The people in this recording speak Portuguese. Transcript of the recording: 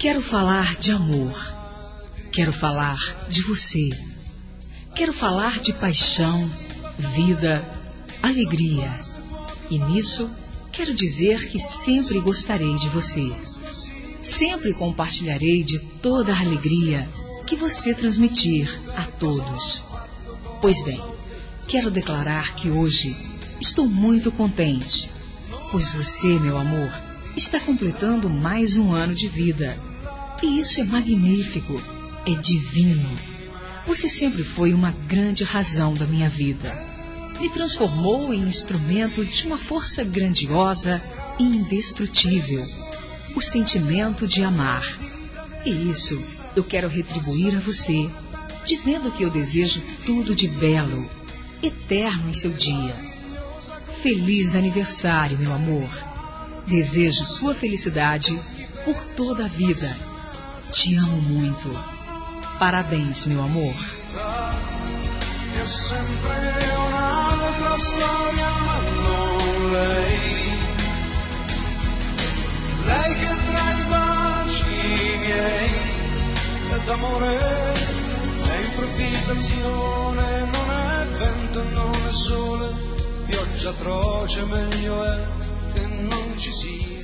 Quero falar de amor. Quero falar de você. Quero falar de paixão, vida, alegria. E nisso, quero dizer que sempre gostarei de você. Sempre compartilharei de toda a alegria que você transmitir a todos. Pois bem, quero declarar que hoje estou muito contente, pois você, meu amor, está completando mais um ano de vida. E isso é magnífico, é divino. Você sempre foi uma grande razão da minha vida. Me transformou em instrumento de uma força grandiosa e indestrutível, o sentimento de amar. E isso eu quero retribuir a você, dizendo que eu desejo tudo de belo, eterno em seu dia. Feliz aniversário, meu amor. Desejo sua felicidade por toda a vida. Te amo muito. Parabéns, meu amor. È sempre un'altra storia, ma non lei. Lei che tra i baci miei è d'amore, è improvvisazione, non è vento, non è sole, pioggia atroce, meglio è che non ci sia.